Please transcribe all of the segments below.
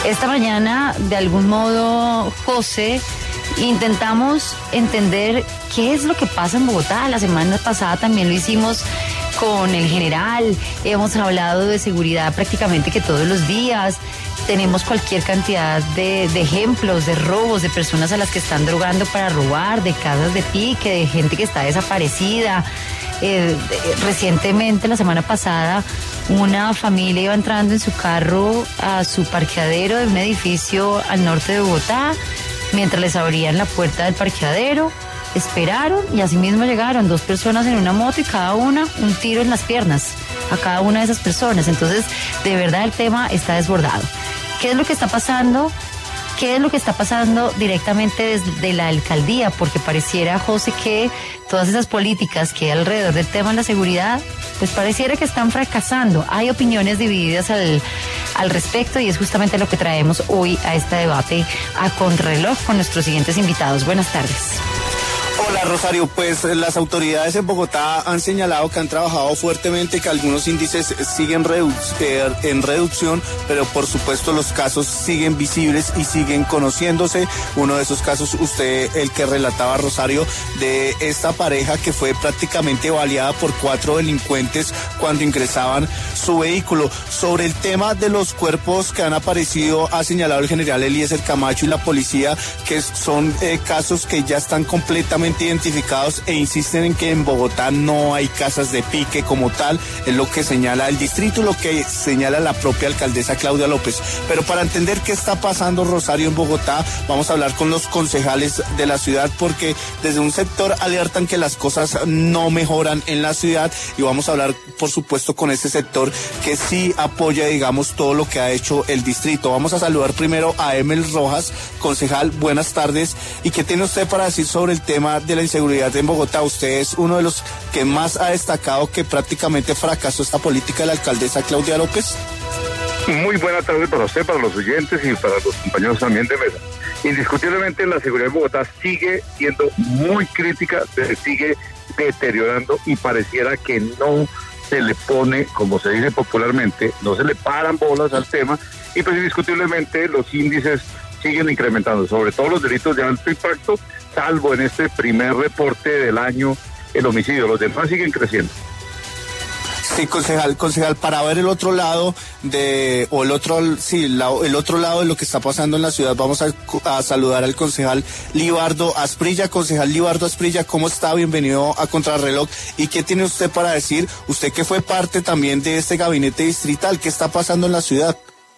Esta mañana, de algún modo, José, intentamos entender qué es lo que pasa en Bogotá. La semana pasada también lo hicimos con el general, hemos hablado de seguridad prácticamente que todos los días, tenemos cualquier cantidad de ejemplos, de robos, de personas a las que están drogando para robar, de casas de pique, de gente que está desaparecida. Recientemente, la semana pasada, una familia iba entrando en su carro a su parqueadero de un edificio al norte de Bogotá, mientras les abrían la puerta del parqueadero. Esperaron y así mismo llegaron 2 personas en una moto y cada una un tiro en las piernas a cada una de esas personas. Entonces, de verdad el tema está desbordado. ¿Qué es lo que está pasando? ¿Qué es lo que está pasando directamente desde la alcaldía? Porque pareciera, José, que todas esas políticas que hay alrededor del tema de la seguridad, pues pareciera que están fracasando. Hay opiniones divididas al respecto y es justamente lo que traemos hoy a este debate a contrarreloj con nuestros siguientes invitados. Buenas tardes. Hola Rosario, pues las autoridades en Bogotá han señalado que han trabajado fuertemente, que algunos índices siguen en reducción, pero por supuesto los casos siguen visibles y siguen conociéndose. Uno de esos casos, usted, el que relataba, Rosario, de esta pareja que fue prácticamente baleada por 4 delincuentes cuando ingresaban su vehículo. Sobre el tema de los cuerpos que han aparecido, ha señalado el general Eliezer Camacho y la policía que son casos que ya están completamente identificados e insisten en que en Bogotá no hay casas de pique como tal, es lo que señala el distrito, lo que señala la propia alcaldesa Claudia López. Pero para entender qué está pasando, Rosario, en Bogotá, vamos a hablar con los concejales de la ciudad, porque desde un sector alertan que las cosas no mejoran en la ciudad, y vamos a hablar por supuesto con ese sector que sí apoya, digamos, todo lo que ha hecho el distrito. Vamos a saludar primero a Emel Rojas. Concejal, buenas tardes. ¿Y qué tiene usted para decir sobre el tema de la inseguridad en Bogotá? Usted es uno de los que más ha destacado que prácticamente fracasó esta política de la alcaldesa Claudia López. Muy buena tarde para usted, para los oyentes y para los compañeros también de mesa. Indiscutiblemente la seguridad en Bogotá sigue siendo muy crítica, se sigue deteriorando y pareciera que no se le pone, como se dice popularmente, no se le paran bolas al tema, y pues indiscutiblemente los índices siguen incrementando, sobre todo los delitos de alto impacto, salvo en este primer reporte del año el homicidio. Los demás siguen creciendo. Sí, concejal, para ver el otro lado el otro lado de lo que está pasando en la ciudad, vamos a saludar al concejal Libardo Asprilla. Concejal Libardo Asprilla, ¿cómo está? Bienvenido a Contrarreloj. ¿Y qué tiene usted para decir? Usted que fue parte también de este gabinete distrital, ¿qué está pasando en la ciudad?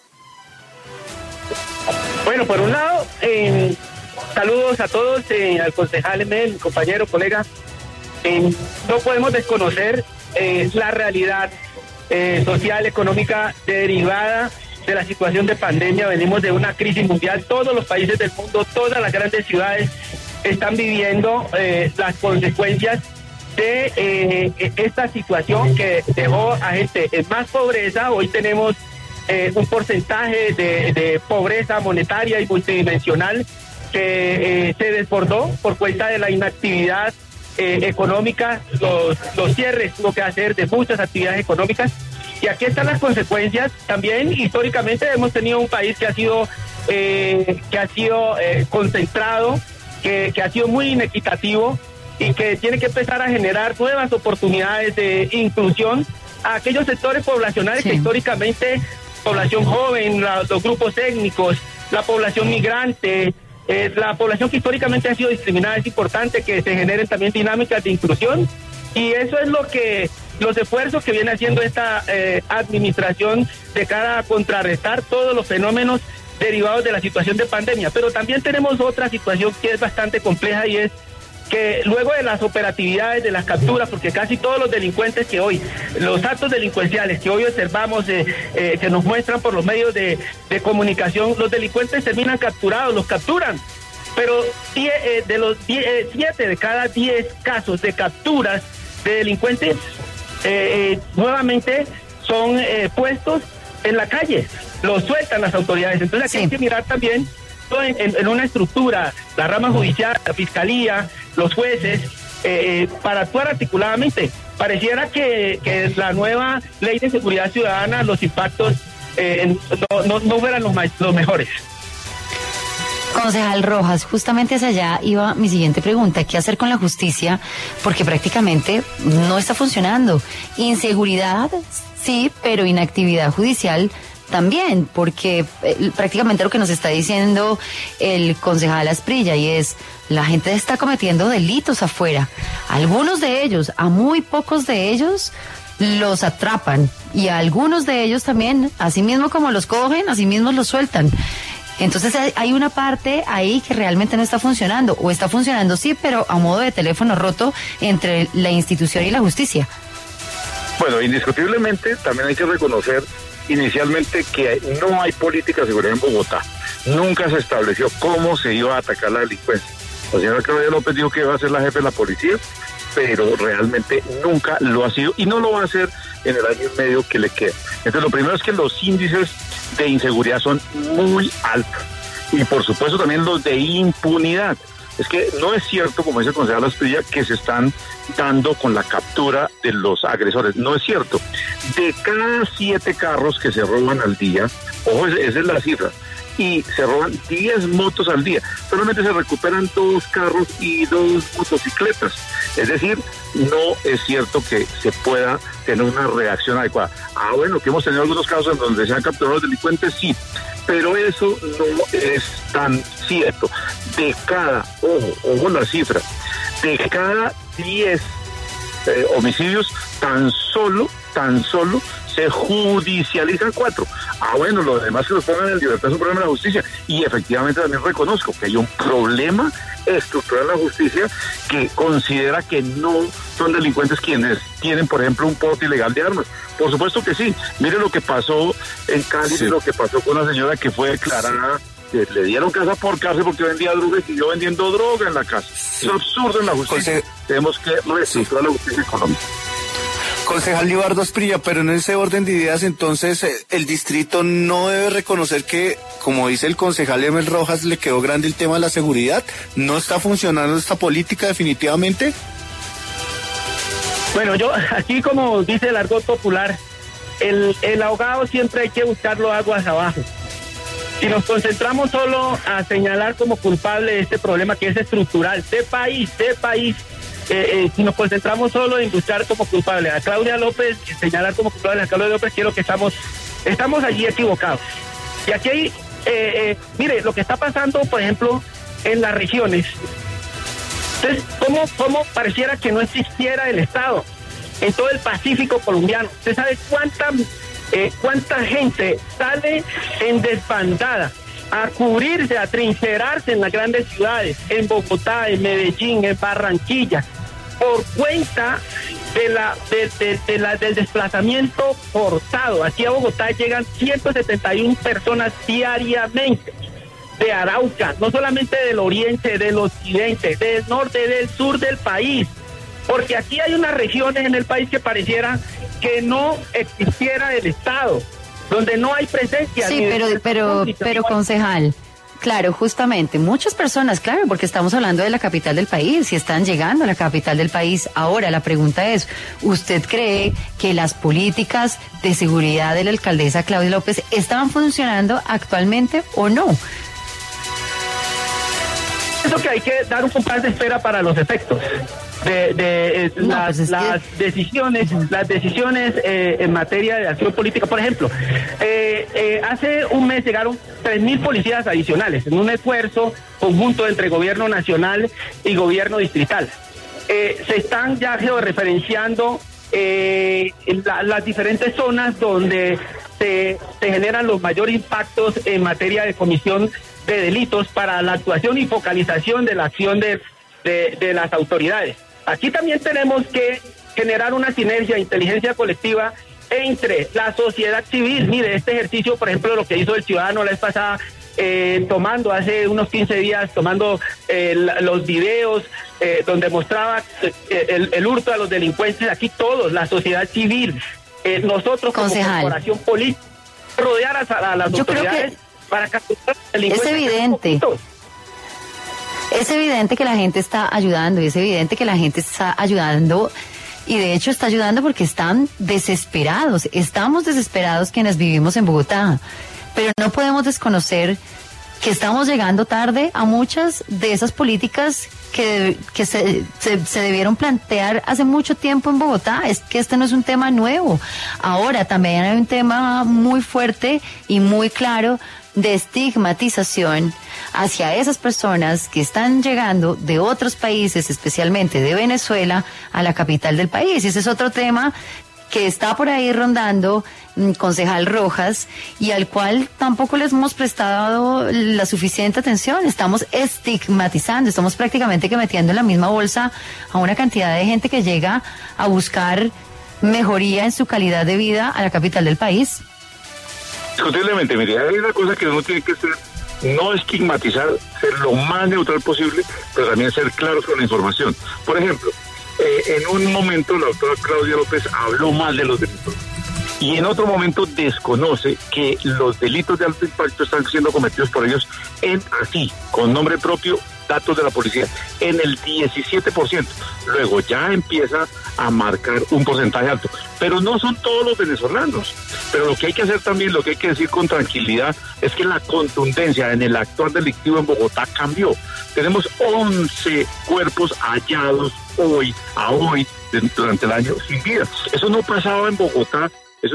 Bueno, por un lado, saludos a todos, al concejal Emel, compañero, colega. No podemos desconocer la realidad social, económica derivada de la situación de pandemia. Venimos de una crisis mundial, todos los países del mundo, todas las grandes ciudades están viviendo las consecuencias de esta situación que dejó a gente en más pobreza. Hoy tenemos un porcentaje de pobreza monetaria y multidimensional que se desbordó por cuenta de la inactividad económica, los cierres tuvo que hacer de muchas actividades económicas, y aquí están las consecuencias. También históricamente hemos tenido un país que ha sido concentrado, que ha sido muy inequitativo y que tiene que empezar a generar nuevas oportunidades de inclusión a aquellos sectores poblacionales que históricamente, población joven, los grupos étnicos, la población migrante, la población que históricamente ha sido discriminada. Es importante que se generen también dinámicas de inclusión, y eso es los esfuerzos que viene haciendo esta administración de cara a contrarrestar todos los fenómenos derivados de la situación de pandemia. Pero también tenemos otra situación que es bastante compleja, y es que luego de las operatividades, de las capturas, porque casi todos los delincuentes que hoy, los actos delincuenciales que hoy observamos, que nos muestran por los medios de comunicación, los delincuentes terminan capturados, los capturan, pero 7 de cada 10 casos de capturas de delincuentes nuevamente son puestos en la calle, los sueltan las autoridades. Entonces aquí hay que mirar también en una estructura, la rama judicial, la fiscalía, los jueces, para actuar articuladamente. Pareciera que la nueva ley de seguridad ciudadana, los impactos no fueran los mejores. Concejal Rojas, justamente hacia allá iba mi siguiente pregunta. ¿Qué hacer con la justicia? Porque prácticamente no está funcionando. Inseguridad, sí, pero inactividad judicial también, porque prácticamente lo que nos está diciendo el concejal Asprilla y es, la gente está cometiendo delitos afuera. Algunos de ellos, a muy pocos de ellos, los atrapan y a algunos de ellos también, así mismo como los cogen, así mismo los sueltan. Entonces hay una parte ahí que realmente no está funcionando, o está funcionando sí, pero a modo de teléfono roto entre la institución y la justicia. Bueno, indiscutiblemente también hay que reconocer inicialmente que no hay política de seguridad en Bogotá. Nunca se estableció cómo se iba a atacar la delincuencia. La señora Claudia López dijo que iba a ser la jefe de la policía, pero realmente nunca lo ha sido y no lo va a hacer en el año y medio que le queda. Entonces lo primero es que los índices de inseguridad son muy altos y por supuesto también los de impunidad. Es que no es cierto, como dice el concejal Asprilla, que se están dando con la captura de los agresores. No es cierto. De cada 7 carros que se roban al día, ojo, esa es la cifra, y se roban 10 motos al día. Solamente se recuperan 2 carros y 2 motocicletas. Es decir, no es cierto que se pueda tener una reacción adecuada. Bueno, que hemos tenido algunos casos en donde se han capturado los delincuentes, sí, pero eso no es tan cierto. De cada, ojo la cifra, de cada 10 homicidios, tan solo se judicializan 4. Bueno, los demás que los pongan en libertad es un problema de la justicia. Y efectivamente también reconozco que hay un problema estructural en la justicia que considera que no son delincuentes quienes tienen, por ejemplo, un porte ilegal de armas. Por supuesto que sí. Mire lo que pasó en Cali, sí. Lo que pasó con una señora que fue declarada, que le dieron casa por cárcel porque vendía droga y siguió vendiendo droga en la casa. Sí. Es absurdo en la justicia. Tenemos que reestructurar la justicia económica. Concejal Libardo Asprilla, pero en ese orden de ideas, entonces, el distrito no debe reconocer que, como dice el concejal Emel Rojas, le quedó grande el tema de la seguridad. ¿No está funcionando esta política definitivamente? Bueno, yo, aquí como dice el argot popular, el ahogado siempre hay que buscarlo aguas abajo. Si nos concentramos solo a señalar como culpable de este problema que es estructural, de país, si nos concentramos solo en buscar como culpable a Claudia López, señalar como culpable a Claudia López, creo que estamos allí equivocados. Y aquí hay, mire, lo que está pasando, por ejemplo, en las regiones. Entonces, ¿cómo pareciera que no existiera el Estado en todo el Pacífico colombiano? ¿Usted sabe cuánta gente sale en desbandada a cubrirse, a trincherarse en las grandes ciudades, en Bogotá, en Medellín, en Barranquilla, por cuenta del desplazamiento forzado? Aquí a Bogotá llegan 171 personas diariamente, de Arauca, no solamente del oriente, del occidente, del norte, del sur del país, porque aquí hay unas regiones en el país que pareciera que no existiera el Estado, donde no hay presencia. Sí, pero concejal, claro, justamente, muchas personas, claro, porque estamos hablando de la capital del país y están llegando a la capital del país. Ahora, la pregunta es, ¿usted cree que las políticas de seguridad de la alcaldesa Claudia López están funcionando actualmente o no? Eso que hay que dar un compás de espera para los efectos las decisiones en materia de acción política. Por ejemplo, hace un mes llegaron 3.000 policías adicionales en un esfuerzo conjunto entre gobierno nacional y gobierno distrital. Se están ya georreferenciando las diferentes zonas donde se generan los mayores impactos en materia de comisión de delitos para la actuación y focalización de la acción de las autoridades. Aquí también tenemos que generar una sinergia, inteligencia colectiva entre la sociedad civil. Mire, este ejercicio, por ejemplo, lo que hizo el ciudadano la vez pasada, tomando hace unos 15 días, tomando los videos donde mostraba el hurto a los delincuentes. Aquí todos, la sociedad civil, nosotros como corporación política, rodear a las autoridades para capturar delincuentes. Es evidente que la gente está ayudando y es evidente que la gente está ayudando y de hecho está ayudando porque están desesperados, estamos desesperados quienes vivimos en Bogotá, pero no podemos desconocer que estamos llegando tarde a muchas de esas políticas que se debieron plantear hace mucho tiempo en Bogotá. Es que este no es un tema nuevo. Ahora también hay un tema muy fuerte y muy claro de estigmatización hacia esas personas que están llegando de otros países, especialmente de Venezuela, a la capital del país. Y ese es otro tema que está por ahí rondando, concejal Rojas, y al cual tampoco les hemos prestado la suficiente atención. Estamos estigmatizando, estamos prácticamente que metiendo en la misma bolsa a una cantidad de gente que llega a buscar mejoría en su calidad de vida a la capital del país. Indiscutiblemente, mire, hay una cosa que uno tiene que ser, no estigmatizar, ser lo más neutral posible, pero también ser claros con la información. Por ejemplo, en un momento la doctora Claudia López habló mal de los delitos y en otro momento desconoce que los delitos de alto impacto están siendo cometidos por ellos con nombre propio, datos de la policía, en el 17%. Luego ya empieza a marcar un porcentaje alto, pero no son todos los venezolanos. Pero lo que hay que hacer también, lo que hay que decir con tranquilidad, es que la contundencia en el actuar delictivo en Bogotá cambió. Tenemos 11 cuerpos hallados durante el año sin vida. Eso no pasaba en Bogotá.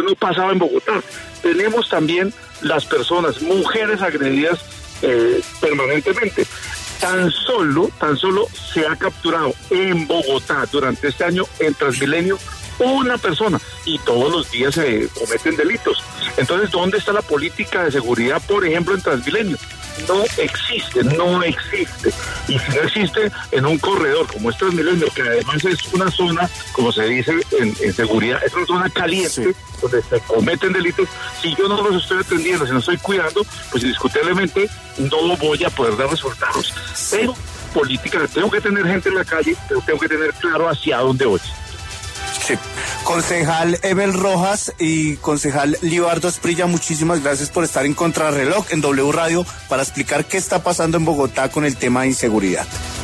Tenemos también las personas, mujeres agredidas permanentemente. Tan solo se ha capturado en Bogotá durante este año, en Transmilenio, una persona, y todos los días se cometen delitos. Entonces, ¿dónde está la política de seguridad, por ejemplo, en Transmilenio? No existe. Y si no existe en un corredor como es Transmilenio, que además es una zona, como se dice en seguridad, es una zona caliente, sí, donde se cometen delitos, si yo no los estoy atendiendo, si no estoy cuidando, pues indiscutiblemente no voy a poder dar resultados. Pero política, tengo que tener gente en la calle, pero tengo que tener claro hacia dónde voy. Sí. Concejal Evel Rojas y concejal Libardo Asprilla, muchísimas gracias por estar en Contrarreloj en W Radio para explicar qué está pasando en Bogotá con el tema de inseguridad.